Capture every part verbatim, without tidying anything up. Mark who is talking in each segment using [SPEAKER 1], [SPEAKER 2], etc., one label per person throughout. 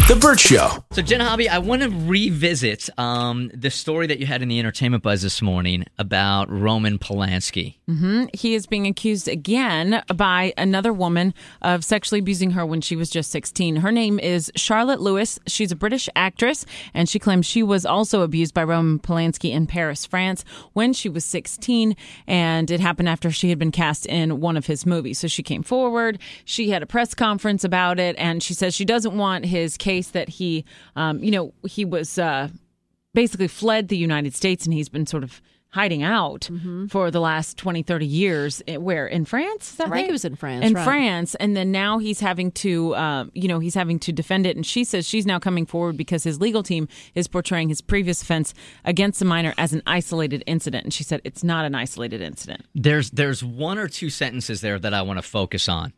[SPEAKER 1] The Burt Show.
[SPEAKER 2] So, Jen Hobby, I want to revisit um, the story that you had in the Entertainment Buzz this morning about Roman Polanski.
[SPEAKER 3] Mm-hmm. He is being accused again by another woman of sexually abusing her when she was just sixteen. Her name is Charlotte Lewis. She's a British actress, and she claims she was also abused by Roman Polanski in Paris, France, when she was sixteen, and it happened after she had been cast in one of his movies. So she came forward. She had a press conference about it, and she says she doesn't want his case that he, um, you know, he was uh, basically fled the United States, and he's been sort of hiding out mm-hmm. for the last twenty, thirty years. Where? In France? Is that
[SPEAKER 4] I
[SPEAKER 3] right?
[SPEAKER 4] think it was in France.
[SPEAKER 3] In
[SPEAKER 4] right.
[SPEAKER 3] France. And then now he's having to, uh, you know, he's having to defend it. And she says she's now coming forward because his legal team is portraying his previous offense against the minor as an isolated incident. And she said it's not an isolated incident.
[SPEAKER 2] There's, there's one or two sentences there that I want to focus on.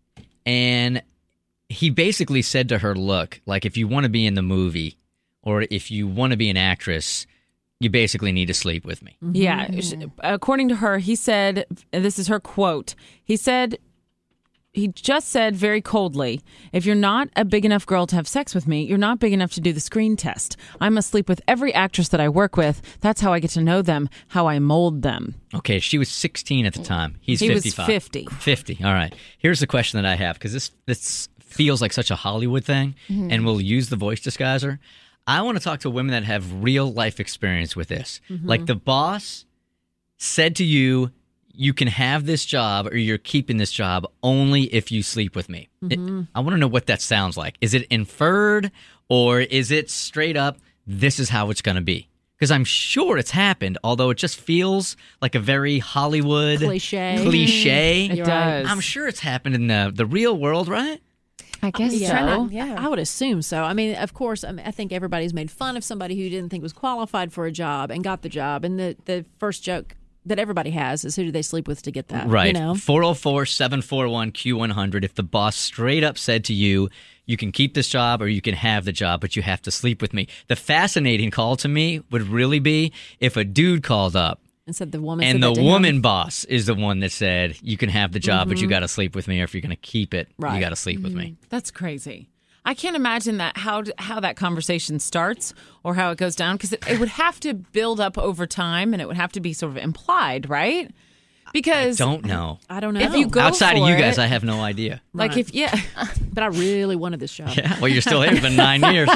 [SPEAKER 2] And he basically said to her, look, like if you want to be in the movie or if you want to be an actress, you basically need to sleep with me.
[SPEAKER 3] Mm-hmm. Yeah. According to her, he said, and this is her quote, he said, he just said very coldly, if you're not a big enough girl to have sex with me, you're not big enough to do the screen test. I must sleep with every actress that I work with. That's how I get to know them, how I mold them.
[SPEAKER 2] Okay, she was sixteen at the time. He's
[SPEAKER 3] he
[SPEAKER 2] fifty-five.
[SPEAKER 3] He was fifty.
[SPEAKER 2] fifty, all right. Here's the question that I have, because this, this feels like such a Hollywood thing, mm-hmm. and we'll use the voice disguiser. I want to talk to women that have real life experience with this. Mm-hmm. Like the boss said to you, you can have this job or you're keeping this job only if you sleep with me. Mm-hmm. It, I want to know what that sounds like. Is it inferred or is it straight up, this is how it's going to be? Because I'm sure it's happened, although it just feels like a very Hollywood
[SPEAKER 4] cliche.
[SPEAKER 2] cliche.
[SPEAKER 3] It does.
[SPEAKER 2] I'm sure it's happened in the, the real world, right?
[SPEAKER 3] I guess
[SPEAKER 4] yeah,
[SPEAKER 3] so.
[SPEAKER 4] Yeah, I would assume so. I mean, of course, I, mean, I think everybody's made fun of somebody who didn't think was qualified for a job and got the job. And the, the first joke that everybody has is who do they sleep with to get that?
[SPEAKER 2] Right.
[SPEAKER 4] You know?
[SPEAKER 2] four oh four, seven four one, Q one hundred. If the boss straight up said to you, you can keep this job or you can have the job, but you have to sleep with me. The fascinating call to me would really be if a dude called up
[SPEAKER 4] and said the woman
[SPEAKER 2] and
[SPEAKER 4] said
[SPEAKER 2] the
[SPEAKER 4] that to
[SPEAKER 2] woman
[SPEAKER 4] him.
[SPEAKER 2] boss is the one that said, you can have the job, mm-hmm. but you got to sleep with me, or if you're going to keep it,
[SPEAKER 4] right.
[SPEAKER 2] you got to sleep
[SPEAKER 4] mm-hmm.
[SPEAKER 2] with me.
[SPEAKER 3] That's crazy. I can't imagine that how how that conversation starts or how it goes down, because it, it would have to build up over time and it would have to be sort of implied, right? Because
[SPEAKER 2] I don't know.
[SPEAKER 4] I don't know.
[SPEAKER 3] If you go
[SPEAKER 2] outside
[SPEAKER 3] for
[SPEAKER 2] of you guys,
[SPEAKER 3] it,
[SPEAKER 2] I have no idea.
[SPEAKER 3] Like
[SPEAKER 4] right.
[SPEAKER 3] if yeah,
[SPEAKER 4] but I really wanted this job.
[SPEAKER 2] Yeah, well, you're still here. It's been nine years.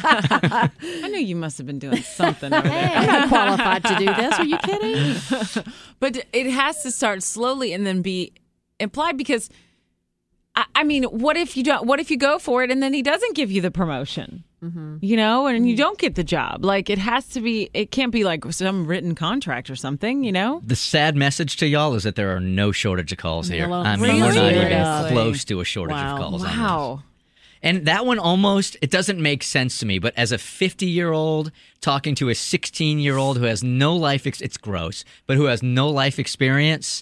[SPEAKER 3] I knew you must have been doing something over there.
[SPEAKER 4] I'm not qualified to do this. Are you kidding?
[SPEAKER 3] But it has to start slowly and then be implied, because I, I mean, what if you don't? What if you go for it and then he doesn't give you the promotion? Mm-hmm. You know, and mm-hmm. you don't get the job. Like, it has to be. It can't be like some written contract or something. You know.
[SPEAKER 2] The sad message to y'all is that there are no shortage of calls here.
[SPEAKER 4] Hello.
[SPEAKER 2] I mean,
[SPEAKER 3] Really?
[SPEAKER 2] we're not even
[SPEAKER 3] Seriously?
[SPEAKER 2] close to a shortage
[SPEAKER 4] Wow.
[SPEAKER 2] of calls. on this.
[SPEAKER 3] Wow.
[SPEAKER 2] And that one almost, it doesn't make sense to me, but as a fifty-year-old talking to a sixteen-year-old who has no life, ex- it's gross, but who has no life experience,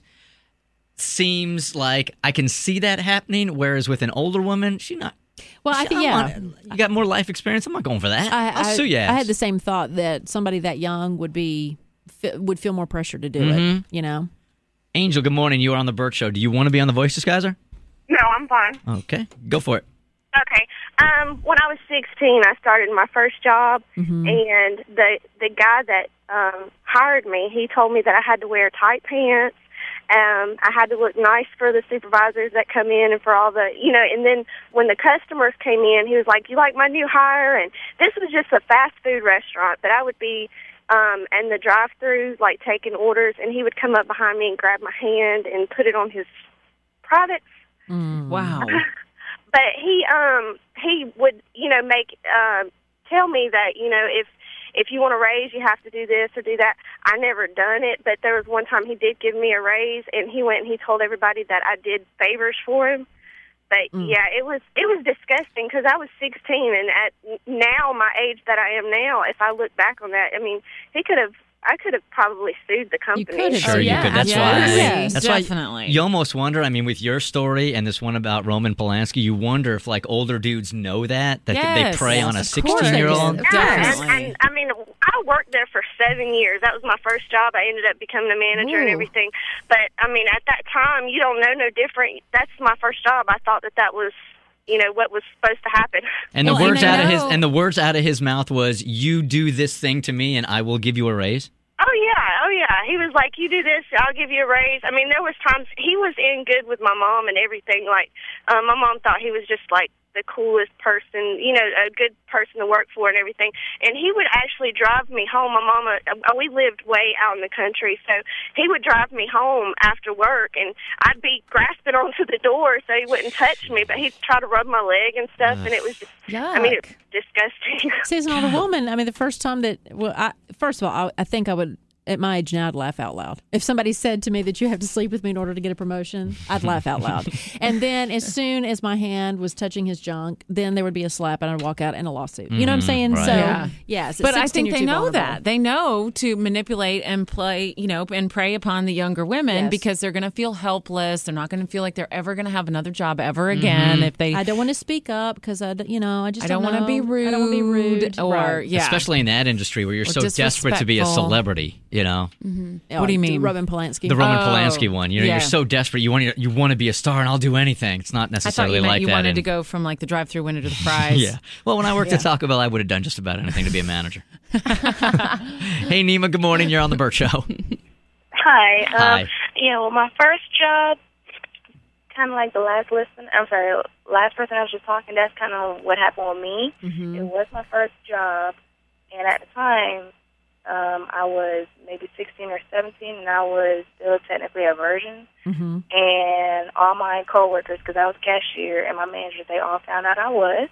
[SPEAKER 2] seems like I can see that happening, whereas with an older woman, she not.
[SPEAKER 4] Well, I
[SPEAKER 2] she,
[SPEAKER 4] think,
[SPEAKER 2] I'm
[SPEAKER 4] yeah.
[SPEAKER 2] not- you got more life experience, I'm not going for that.
[SPEAKER 4] I,
[SPEAKER 2] I'll
[SPEAKER 4] I,
[SPEAKER 2] sue you.
[SPEAKER 4] I had the same thought that somebody that young would be fe- would feel more pressure to do
[SPEAKER 2] Mm-hmm.
[SPEAKER 4] it, you know?
[SPEAKER 2] Angel, good morning. You are on the Burt Show. Do you want to be on the Voice Disguiser?
[SPEAKER 5] No, I'm fine.
[SPEAKER 2] Okay, go for it.
[SPEAKER 5] Okay. Um, when I was sixteen, I started my first job,
[SPEAKER 4] Mm-hmm.
[SPEAKER 5] and the the guy that um, hired me, he told me that I had to wear tight pants. Um, I had to look nice for the supervisors that come in and for all the, you know, and then when the customers came in, he was like, you like my new hire? And this was just a fast food restaurant, but I would be um, in the drive-thru, like, taking orders, and he would come up behind me and grab my hand and put it on his privates.
[SPEAKER 3] Mm. Wow.
[SPEAKER 5] But he um he would, you know, make uh, tell me that, you know, if if you want a raise, you have to do this or do that. I never done it, but there was one time he did give me a raise, and he went and he told everybody that I did favors for him. But
[SPEAKER 4] Mm.
[SPEAKER 5] yeah, it was it was disgusting because I was sixteen, and at now my age that I am now, if I look back on that, I mean, he could have. I could have probably sued the company.
[SPEAKER 4] could have.
[SPEAKER 2] Sure,
[SPEAKER 4] Oh,
[SPEAKER 2] you
[SPEAKER 4] yeah,
[SPEAKER 2] could. That's
[SPEAKER 3] absolutely.
[SPEAKER 2] why.
[SPEAKER 3] Yes,
[SPEAKER 2] that's
[SPEAKER 3] definitely.
[SPEAKER 2] why you almost wonder. I mean, with your story and this one about Roman Polanski, you wonder if like older dudes know that that
[SPEAKER 3] Yes,
[SPEAKER 2] they prey
[SPEAKER 3] yes,
[SPEAKER 2] on a
[SPEAKER 3] of course they
[SPEAKER 2] sixteen-year-old.
[SPEAKER 3] do.
[SPEAKER 5] Yeah,
[SPEAKER 3] Definitely.
[SPEAKER 5] and, and I mean, I worked there for seven years. That was my first job. I ended up becoming a manager and
[SPEAKER 4] Ooh.
[SPEAKER 5] everything. But I mean, at that time, you don't know no different. That's my first job. I thought that that was you know, what was supposed to happen.
[SPEAKER 2] And the
[SPEAKER 3] Well,
[SPEAKER 2] words
[SPEAKER 3] and I
[SPEAKER 2] out of his
[SPEAKER 3] know-
[SPEAKER 2] and the words out of his mouth was, "You do this thing to me, and I will give you a raise."
[SPEAKER 5] Oh yeah, oh yeah. He was like, "You do this, I'll give you a raise." I mean, there was times he was in good with my mom and everything. Like, um, my mom thought he was just like the coolest person, you know, a good person to work for and everything. And he would actually drive me home. My mama, uh, we lived way out in the country, so he would drive me home after work, and I'd be grasping onto the door so he wouldn't touch me, but he'd try to rub my leg and stuff, and it was just, I mean, it was disgusting.
[SPEAKER 4] Seasonal, the woman, I mean, the first time that, well, I, first of all, I, I think I would, at my age now, I'd laugh out loud. If somebody said to me that you have to sleep with me in order to get a promotion, I'd laugh out loud. And then as soon as my hand was touching his junk, then there would be a slap and I'd walk out in a lawsuit. You know what I'm saying?
[SPEAKER 2] right.
[SPEAKER 4] So,
[SPEAKER 3] Yeah.
[SPEAKER 4] yes. at
[SPEAKER 3] But I
[SPEAKER 4] sixteen,
[SPEAKER 3] think
[SPEAKER 4] you're
[SPEAKER 3] they
[SPEAKER 4] too
[SPEAKER 3] know
[SPEAKER 4] vulnerable.
[SPEAKER 3] that. They know to manipulate and play, you know, and prey upon the younger women
[SPEAKER 4] Yes.
[SPEAKER 3] because they're going to feel helpless. They're not going to feel like they're ever going to have another job ever again if they.
[SPEAKER 4] I don't want to speak up because I, d- you know, I just
[SPEAKER 3] I don't
[SPEAKER 4] want
[SPEAKER 3] want to be rude.
[SPEAKER 4] I don't want to be rude.
[SPEAKER 3] Or,
[SPEAKER 4] Right.
[SPEAKER 3] yeah.
[SPEAKER 2] Especially in that industry where you're
[SPEAKER 3] Or
[SPEAKER 2] so desperate to be a
[SPEAKER 3] disrespectful.
[SPEAKER 2] celebrity, you know.
[SPEAKER 3] What do you mean?
[SPEAKER 4] Robin Polanski.
[SPEAKER 2] The Roman
[SPEAKER 3] Oh,
[SPEAKER 2] Polanski one. You know,
[SPEAKER 3] yeah.
[SPEAKER 2] you're so desperate. You want to, you want to be a star, and I'll do anything. It's not
[SPEAKER 3] I thought
[SPEAKER 2] necessarily
[SPEAKER 3] you meant
[SPEAKER 2] like
[SPEAKER 3] you
[SPEAKER 2] that.
[SPEAKER 3] wanted
[SPEAKER 2] and-
[SPEAKER 3] to go from like the drive-through window to the fries.
[SPEAKER 2] Yeah. Well, when I worked at Taco Bell, I would have done just about anything to be a manager. Hey, Nima. Good morning. You're on the Burt Show.
[SPEAKER 5] Hi. Um,
[SPEAKER 2] Hi.
[SPEAKER 5] Yeah, well, my first job, kind of like the last listen. I'm sorry, last person I was just talking. That's kind of what happened with me.
[SPEAKER 4] Mm-hmm.
[SPEAKER 5] It was my first job, and at the time, um, I was maybe sixteen or seventeen, and I was still technically a virgin.
[SPEAKER 4] Mm-hmm.
[SPEAKER 5] And all my coworkers, because I was cashier, and my manager, they all found out I was.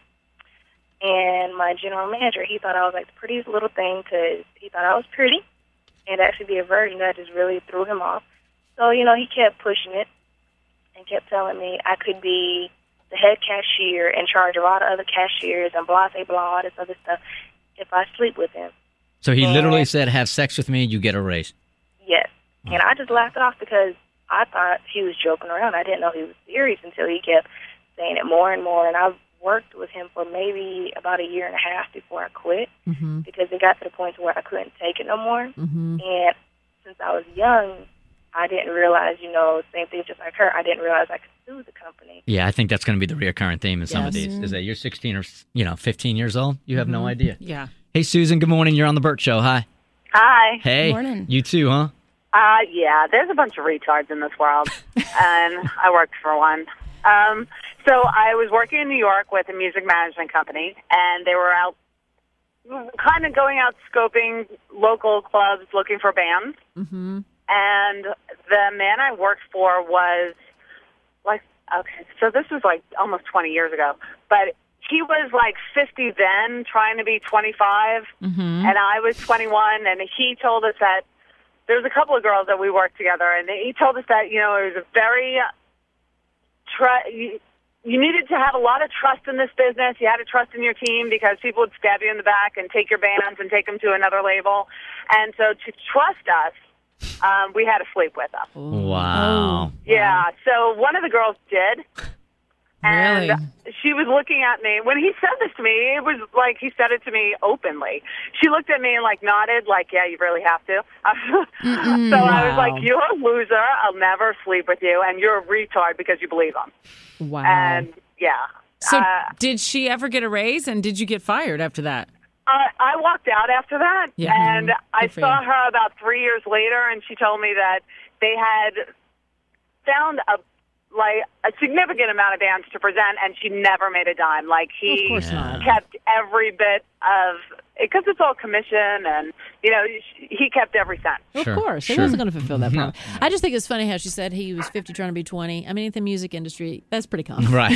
[SPEAKER 5] And my general manager, he thought I was like the prettiest little thing because he thought I was pretty. And to actually be a virgin, that just really threw him off. So, you know, he kept pushing it and kept telling me I could be the head cashier in charge of all the other cashiers and blah, blah, blah, all this other stuff if I sleep with him.
[SPEAKER 2] So he
[SPEAKER 5] Yeah.
[SPEAKER 2] literally said, "Have sex with me, you get a raise."
[SPEAKER 5] Yes. And I just laughed it off because I thought he was joking around. I didn't know he was serious until he kept saying it more and more. And I worked with him for maybe about a year and a half before I quit
[SPEAKER 4] Mm-hmm.
[SPEAKER 5] because it got to the point where I couldn't take it no more.
[SPEAKER 4] Mm-hmm.
[SPEAKER 5] And since I was young, I didn't realize, you know, same thing just like her, I didn't realize I could sue the company.
[SPEAKER 2] Yeah, I think that's going to be the reoccurring theme in some of
[SPEAKER 4] Yes.
[SPEAKER 2] these. Is that you're sixteen or you know fifteen years old, you have no idea.
[SPEAKER 3] Yeah.
[SPEAKER 2] Hey, Susan. Good morning. You're on the Burt Show. Hi.
[SPEAKER 1] Hi.
[SPEAKER 2] Hey.
[SPEAKER 3] Morning.
[SPEAKER 2] You too, huh?
[SPEAKER 1] Uh, yeah, there's a bunch of retards in this world, and I worked for one. Um, so I was working in New York with a music management company, and they were out kind of going out scoping local clubs looking for bands.
[SPEAKER 4] Mm-hmm.
[SPEAKER 1] And the man I worked for was like, okay, so this was like almost twenty years ago, but he was like fifty then, trying to be twenty-five,
[SPEAKER 3] Mm-hmm.
[SPEAKER 1] and I was twenty-one, and he told us that there was a couple of girls that we worked together, and he told us that, you know, it was a very, tr- you, you needed to have a lot of trust in this business. You had to trust in your team because people would stab you in the back and take your bands and take them to another label. And so to trust us, um, we had to sleep with them.
[SPEAKER 2] Wow.
[SPEAKER 1] Yeah, so one of the girls did. And
[SPEAKER 3] Really?
[SPEAKER 1] she was looking at me. When he said this to me, it was like he said it to me openly. She looked at me and like nodded, like, yeah, you really have to. so I was
[SPEAKER 4] Wow.
[SPEAKER 1] like, you're a loser. I'll never sleep with you. And you're a retard because you believe him.
[SPEAKER 4] Wow.
[SPEAKER 1] And yeah.
[SPEAKER 3] So
[SPEAKER 1] uh,
[SPEAKER 3] did she ever get a raise, and did you get fired after that?
[SPEAKER 1] I, I walked out after that.
[SPEAKER 3] Yeah.
[SPEAKER 1] And I
[SPEAKER 3] Good for
[SPEAKER 1] saw
[SPEAKER 3] you.
[SPEAKER 1] her about three years later, and she told me that they had found a like a significant amount of bands to present, and she never made a dime. Like he
[SPEAKER 4] Of course
[SPEAKER 2] Yeah.
[SPEAKER 4] not.
[SPEAKER 1] kept every bit of because it's all commission, and you know he kept every cent.
[SPEAKER 4] Of
[SPEAKER 2] Sure,
[SPEAKER 4] course. He
[SPEAKER 2] sure.
[SPEAKER 4] wasn't going to fulfill that promise. I just think it's funny how she said he was fifty trying to be twenty. I mean, in the music industry, that's pretty common.
[SPEAKER 2] Right.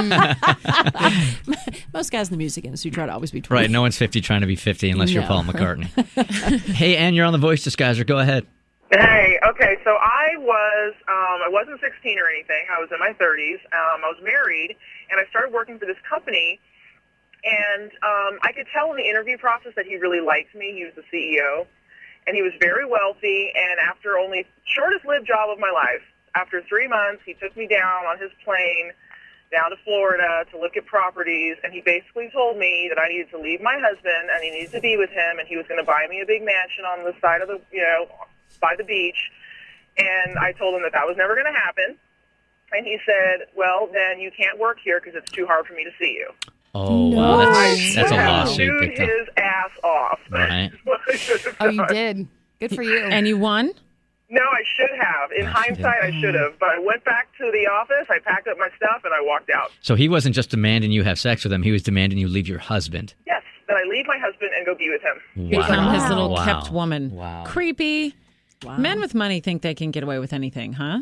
[SPEAKER 4] Most guys in the music industry try to always be twenty.
[SPEAKER 2] Right. No one's fifty trying to be fifty unless you're
[SPEAKER 4] No.
[SPEAKER 2] Paul McCartney. Hey, Ann, you're on the Voice Disguiser. Go ahead.
[SPEAKER 6] Hey, okay, so I was, um, I wasn't sixteen or anything. I was in my thirties. Um, I was married, and I started working for this company, and um, I could tell in the interview process that he really liked me. He was the C E O, and he was very wealthy, and after only shortest-lived job of my life, after three months, he took me down on his plane down to Florida to look at properties, and he basically told me that I needed to leave my husband, and he needed to be with him, and he was going to buy me a big mansion on the side of the, you know, by the beach. And I told him that that was never going to happen. And he said, well, then you can't work here because it's too hard for me to see you.
[SPEAKER 2] Oh,
[SPEAKER 4] No.
[SPEAKER 2] wow.
[SPEAKER 6] I
[SPEAKER 2] That's, that's a
[SPEAKER 6] should have
[SPEAKER 2] lawsuit
[SPEAKER 6] sued
[SPEAKER 2] victim.
[SPEAKER 6] his ass off.
[SPEAKER 2] Right.
[SPEAKER 6] That's what I should have
[SPEAKER 7] Oh, you
[SPEAKER 6] done.
[SPEAKER 7] did. Good for you.
[SPEAKER 3] And you won?
[SPEAKER 6] No, I should have. In
[SPEAKER 2] Yes, you
[SPEAKER 6] hindsight, I should have. But I went back to the office, I packed up my stuff, and I walked out.
[SPEAKER 2] So he wasn't just demanding you have sex with him. He was demanding you leave your husband.
[SPEAKER 6] Yes, then I leave my husband and go be with him.
[SPEAKER 2] Wow.
[SPEAKER 3] Become his little
[SPEAKER 2] Wow.
[SPEAKER 3] kept woman.
[SPEAKER 2] Wow.
[SPEAKER 3] Creepy.
[SPEAKER 4] Wow.
[SPEAKER 3] Men with money think they can get away with anything, huh?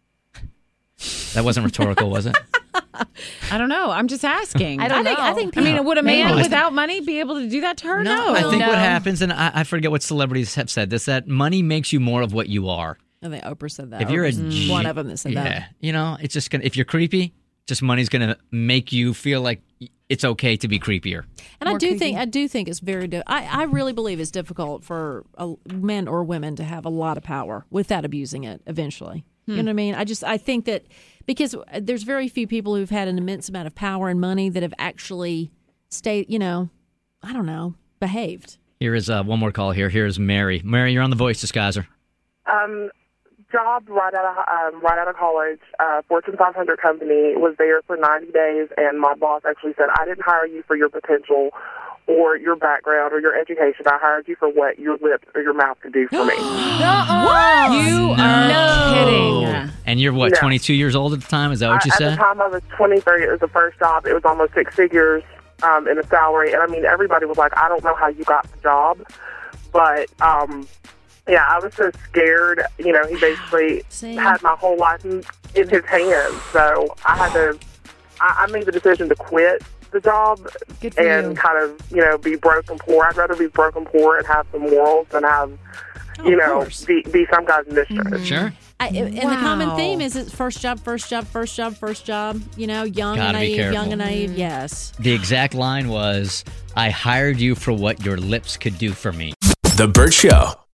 [SPEAKER 2] That wasn't rhetorical, was it?
[SPEAKER 3] I don't know. I'm just asking.
[SPEAKER 7] I don't
[SPEAKER 4] I think-
[SPEAKER 7] know.
[SPEAKER 4] I think
[SPEAKER 3] I mean, would a man
[SPEAKER 2] No, I
[SPEAKER 3] without money be able to do that to her? No.
[SPEAKER 2] I think
[SPEAKER 7] No.
[SPEAKER 2] what happens, and I, I forget what celebrities have said this, that money makes you more of what you are.
[SPEAKER 4] I think Oprah said that.
[SPEAKER 2] If you're a
[SPEAKER 4] Oprah's
[SPEAKER 2] G-
[SPEAKER 4] one of them that said
[SPEAKER 2] yeah,
[SPEAKER 4] that.
[SPEAKER 2] you know, it's just gonna. If you're creepy, just money's gonna make you feel like it's okay to be creepier.
[SPEAKER 4] And I
[SPEAKER 7] More
[SPEAKER 4] do
[SPEAKER 7] creepy.
[SPEAKER 4] think I do think it's very. Di- I I really believe it's difficult for uh, men or women to have a lot of power without abusing it. Eventually, you know what I mean. I just I think that because there's very few people who've had an immense amount of power and money that have actually stayed. You know, I don't know, behaved.
[SPEAKER 2] Here is uh, one more call. Here, here is Mary. Mary, you're on the Voice Disguiser.
[SPEAKER 8] Um, job right out of um, right out of college, uh, Fortune five hundred company, was there for ninety days, and my boss actually said, I didn't hire you for your potential or your background or your education. I hired you for what your lips or your mouth could do for me.
[SPEAKER 7] Uh-uh.
[SPEAKER 3] You
[SPEAKER 2] No.
[SPEAKER 3] are kidding.
[SPEAKER 2] And you're what,
[SPEAKER 8] No.
[SPEAKER 2] twenty-two years old at the time? Is that what you
[SPEAKER 8] I, at
[SPEAKER 2] said?
[SPEAKER 8] the time I was twenty-three, it was the first job. It was almost six figures um, in a salary. And, I mean, everybody was like, I don't know how you got the job. But, um, yeah, I was so scared. You know, he basically
[SPEAKER 4] See?
[SPEAKER 8] had my whole life in, in his hands. So I had to, I, I made the decision to quit the job
[SPEAKER 7] Good for
[SPEAKER 8] and
[SPEAKER 7] you.
[SPEAKER 8] kind of, you know, be broke and poor. I'd rather be broke and poor and have some morals than have,
[SPEAKER 4] Oh,
[SPEAKER 8] you
[SPEAKER 4] of
[SPEAKER 8] know,
[SPEAKER 4] course.
[SPEAKER 8] be, be some guy's mistress.
[SPEAKER 2] Sure.
[SPEAKER 4] I, and the common
[SPEAKER 3] Wow.
[SPEAKER 4] theme is it's first job, first job, first job, first job. You know, young
[SPEAKER 2] Gotta
[SPEAKER 4] and
[SPEAKER 2] be
[SPEAKER 4] naive,
[SPEAKER 2] careful.
[SPEAKER 4] young and naive. Yes.
[SPEAKER 2] The exact line was, I hired you for what your lips could do for me.
[SPEAKER 9] The Burt Show.